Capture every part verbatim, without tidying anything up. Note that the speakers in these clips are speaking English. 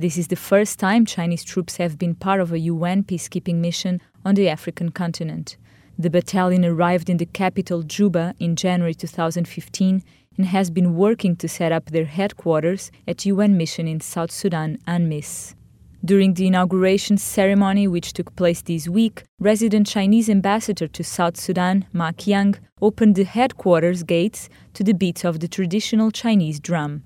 This is the first time Chinese troops have been part of a U N peacekeeping mission on the African continent. The battalion arrived in the capital Juba in January two thousand fifteen and has been working to set up their headquarters at U N mission in South Sudan, UNMISS. During the inauguration ceremony, which took place this week, resident Chinese ambassador to South Sudan, Ma Qiang, opened the headquarters gates to the beat of the traditional Chinese drum.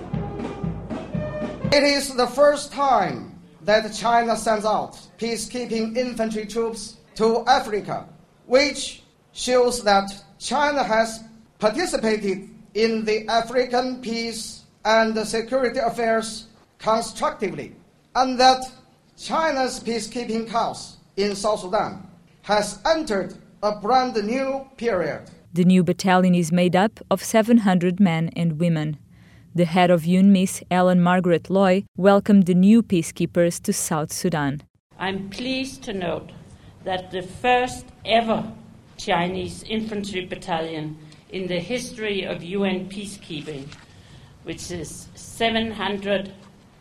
It is the first time that China sends out peacekeeping infantry troops to Africa, which shows that China has participated in the African peace and security affairs constructively, and that China's peacekeeping cause in South Sudan has entered a brand new period. The new battalion is made up of seven hundred men and women. The head of UNMISS, Ellen Margaret Loy, welcomed the new peacekeepers to South Sudan. I'm pleased to note that the first ever Chinese infantry battalion in the history of U N peacekeeping, which is seven hundred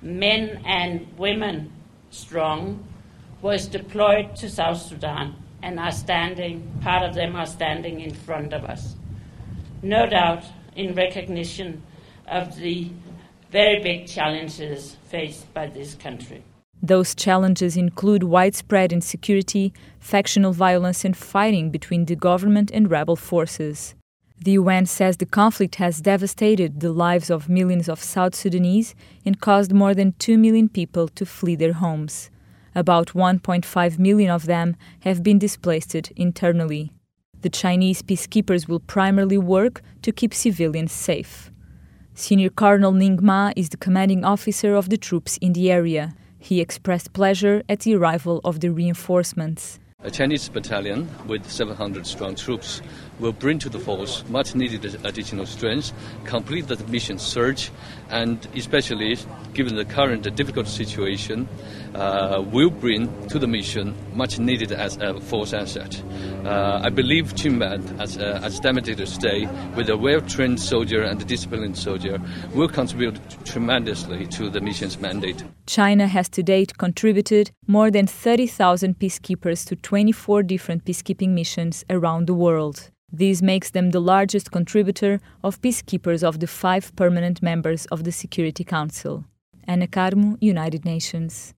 men and women strong, was deployed to South Sudan and are standing, part of them are standing in front of us. No doubt in recognition of the very big challenges faced by this country. Those challenges include widespread insecurity, factional violence and fighting between the government and rebel forces. The U N says the conflict has devastated the lives of millions of South Sudanese and caused more than two million people to flee their homes. About one point five million of them have been displaced internally. The Chinese peacekeepers will primarily work to keep civilians safe. Senior Colonel Ning Ma is the commanding officer of the troops in the area. He expressed pleasure at the arrival of the reinforcements. A Chinese battalion with seven hundred strong troops will bring to the force much needed additional strength, complete the mission surge, and especially given the current difficult situation, uh, will bring to the mission much needed as a force asset. Uh, I believe Chinman, as, uh, as demonstrated today, with a well-trained soldier and a disciplined soldier, will contribute tremendously to the mission's mandate. China has to date contributed more than thirty thousand peacekeepers to twenty-four different peacekeeping missions around the world. This makes them the largest contributor of peacekeepers of the five permanent members of the Security Council. Ana Carmo, United Nations.